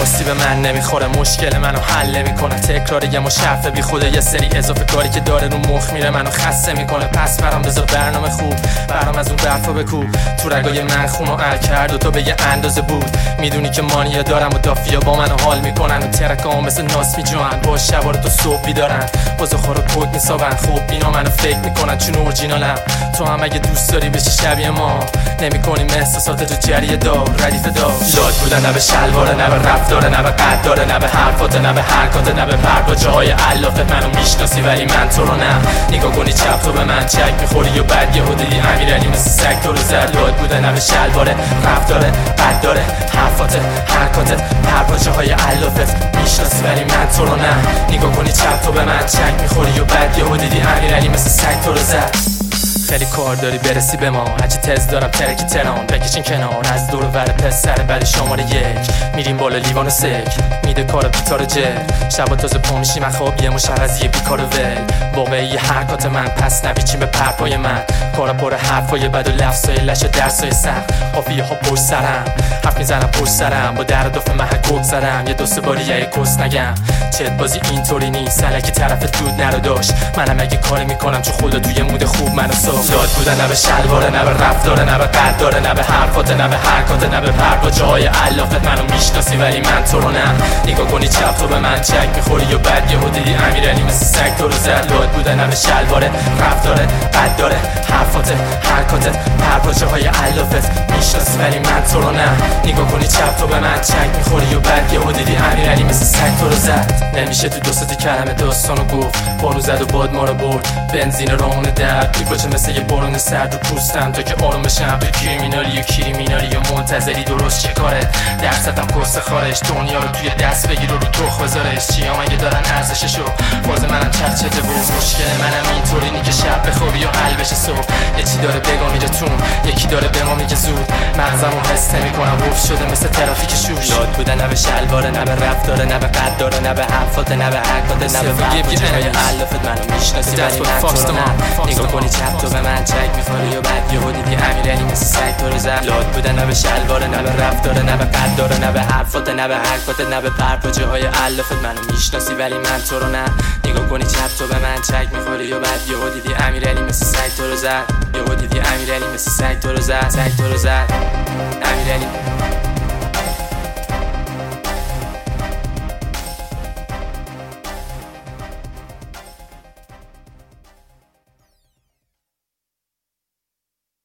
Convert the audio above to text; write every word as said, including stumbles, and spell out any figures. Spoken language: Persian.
درستی به من نمیخوره، مشکل منو حل نمیکنه، تکرار یه مشرف بی خوده، یه سری اضافه کاری که داره رو مخ میره منو خسته میکنه. پس برام بذار برنامه خوب، برام از اون برفا بکوب، تو رگای من خون و ال کرد و تو به یه اندازه بود. میدونی که مانیا دارم و دافیا با منو حال میکنن و ترکام مثل ناس میجوان، با شبا رو تو صبح بیدارن، بازو خورو کد میسابن. خوب اینا منو فکر میکنن چون اورجینالم، تو هم اگه دوست داری بشی شبیه ما، نمیکنیم احساسات تو جریه دار ردیف دار. لاد بودن نه به شلواره، نه به رفتاره، نه به قد داره، نه به حرفات، نه به حرکات، نه به پرپا جاهای علافت. منو میشناسی ولی من تو رو نه. نگاه کنی چپ تو به من چک میخوری و بعد یهو دیدی امیرعلی مثل سگ تو رو زد. لاد بودن نه به شلواره، رفتاره، قد داره، حرفات، حرکاتت، پرپا جاهای علافت. میشناسی ولی من تو رو نه. نگاه کنی چپ تو به من چک میخوری و بعد یهو دیدی امیرعلی مثل سگ تو رو زد. خیلی کار داری برسی به ما، هرچی تز دارم ترکی تران بکشین کنار. از دور ور پسر بعد شماره یک میریم بالا لیوان سک، میده کار بیتار جل. شبا تازه پا میشیم از خواب یه مشر از یه بیکار ول. واقعی حرکات من پس نبیچیم به پرپای من، کارا پر حرفای بد و لفظای لش و درسای سخت. قافیه ها پشت سرم، حرف میزنم پشت سرم، با در دفعه محک گفت زدم. یه دو سه باری یه کس نگم، چت بازی اینطوری نیست، الکی طرف دود نرو داشت. منم اگه کاری میکنم چون خدا توی مود خوب منو ساخت. لاد بودن نه به شلواره، نه به رفتاره، نه به قد داره، نه به حرفات، نه به حرکات، نه به پرپا جاهای علافت. منو میشناسی ولی من تو رو نه. نگاه کنی چپ تو به من چک میخوری و بعد یهو دیدی امیرعلی مثل سگ تو رو زد. لاد بودن نه به شلواره، رفتاره، قد داره، حرفات، حرکاتت، پرپا جاهای علافت. میشناسی ولی من تو رو نه. نگاه کنی چپ تو به من چک میخوری و بعد یهو دیدی امیرعلی مثل سگ تو رو زد. نمیشه تو دو سه کلمه داستانو گفت، بارو زد و باد ما رو برد. بنزین رامون درد میپاچه مثل یه بارون سرد رو پوستم تا که آروم بشم. تو کریمینالی و کریمینالی یا منتظری درست چه کارت؟ درستم کست خارش، دنیا رو توی دست بگیر و رو تخ بذارش. چیام اگه دارن ارزششو، باز منم چرچته بود. مشکل منم اینطوری نی که شب بخوابی یا حل بشه صبح. یکی داره بگا میگه تون، یکی داره به ما میگه زود. مغزمو حس نمیکنم وف شده مثل ترافیک شوش. لاد بودن نه به شلواره، نه به رفتاره، نه به قد داره، نه به حرفات، نه به حرکات، نه به پرپاجاهای علافت. منو میشناسی ولی من تو رو نه. نگاه کنی چپ تو به من چک میخوری و بعد یهو دیدی امیرعلی مثل سگ تو رو زد. لاد بودن نه به شلواره، نه به رفتاره، نه به قد داره، نه به حرفات، نه به حرکات، نه به پرپاجاهای علافت. منو میشناسی ولی من تو رو نه. نگاه کنی چپ تو به من چک میخوری و بعد یهو دیدی امیرعلی مثل سگ تو رو زد. یهو دیدی امیرعلی مثل سگ تو رو زد، سگ تو رو زد امیرعلی.